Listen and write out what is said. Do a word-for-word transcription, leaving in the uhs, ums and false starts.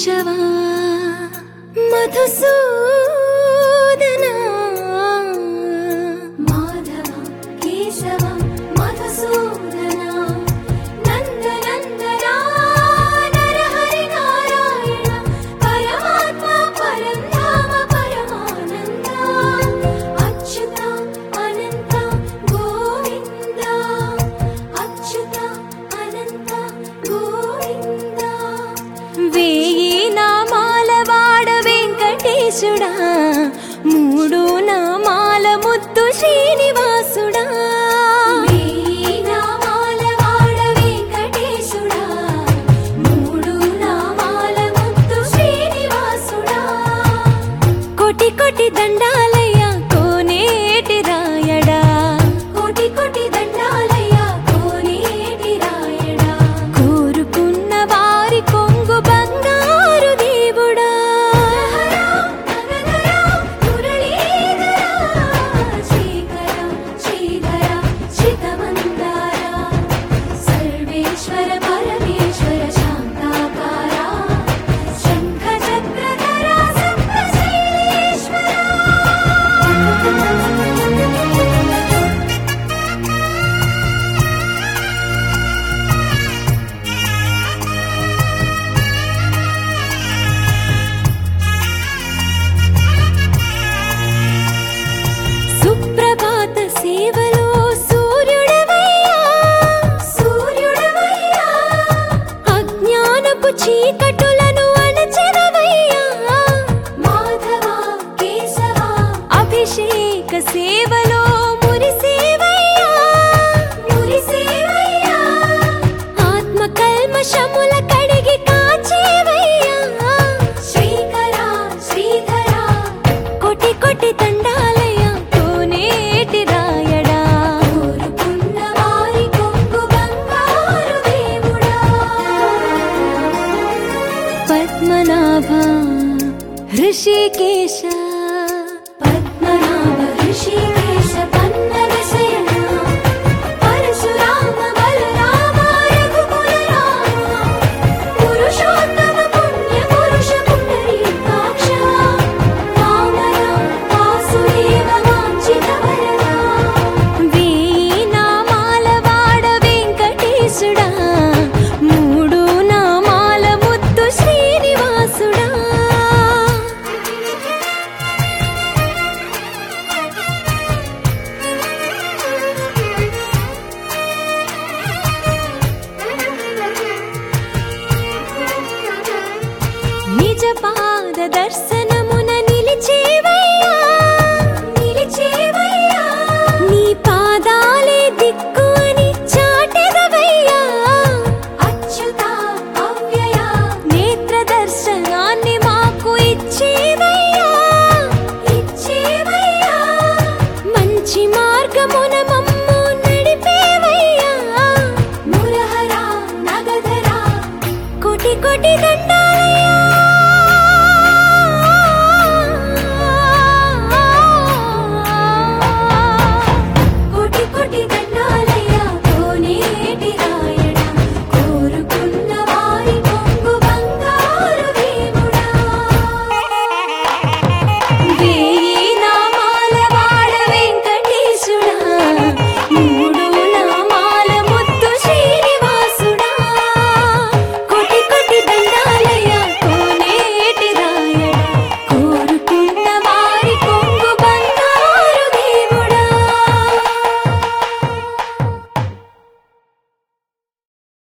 కేశవా మధుసూదనా మాధవ కేశవ మధుసూదనా నందనందనా నరహరి నారాయణ పరమాత్మ పరంధామ పరమానంద అచ్యుత అనంత గోవింద అచ్యుత అనంత గోవింద వేయి నామాల వాడ వెంకటేశుడా మూడు నామాల ముద్దు శ్రీనివాసుడా వేయి నామాల వాడ వెంకటేశుడా మూడు నామాల ముద్దు శ్రీనివాసుడా కోటి కోటి దండాలయ్య కోనేటి రాయడా కోటి కోటి దండాలయ్య కోనేటి రాయడా కోరుకున్న వారి కొంగు బంగారు దేవుడా నగధరా మురళీధరా శ్రీకర శ్రీధర శ్రితమందార సర్వేశ్వర పరమేశ్వర శాంతాకార శంఖ చక్రధర సప్తశైలేశ్వర సుప్రభాత సేవలో సూర్యుడవయ్యా సూర్యుడవయ్యా అజ్ఞానపు చీకటులను అణచెదవయ్యా మాధవ కేశవ అభిషేక సేవలో మురిసేవయ్యా మురిసేవయ్యా ఆత్మ కల్మషముల కడిగి కాచేవయ్యా శ్రీకర శ్రీధర కోటి కోటి దండాలయ్య కోనేటి రాయడా కోరుకున్న వారి కొంగు బంగారు దేవుడా పద్మనాభ హృషికేశ పద్మనాభ ఋషికేశ పన్నగ శయన పరశురామ బలరామ రఘుకుల రామ పురుషోత్తమ పుణ్య పురుష పుండరీకాక్ష వామన వాసుదేవ వాంఛిత వరదా వేయి నామాల వాడ వెంకటేశుడా మూడు నామాల ముద్దు శ్రీనివాసుడా నిజ పాద దర్శనమున నిలిచేవయ్యా నిలిచేవయ్యా నీ పాదాలే దిక్కు అని చాటెదవయ్యా అచ్యుత అవ్యయ నేత్ర దర్శనాన్ని మాకు ఇచ్చేవయ్యా ఇచ్చేవయ్యా మంచి మార్గమున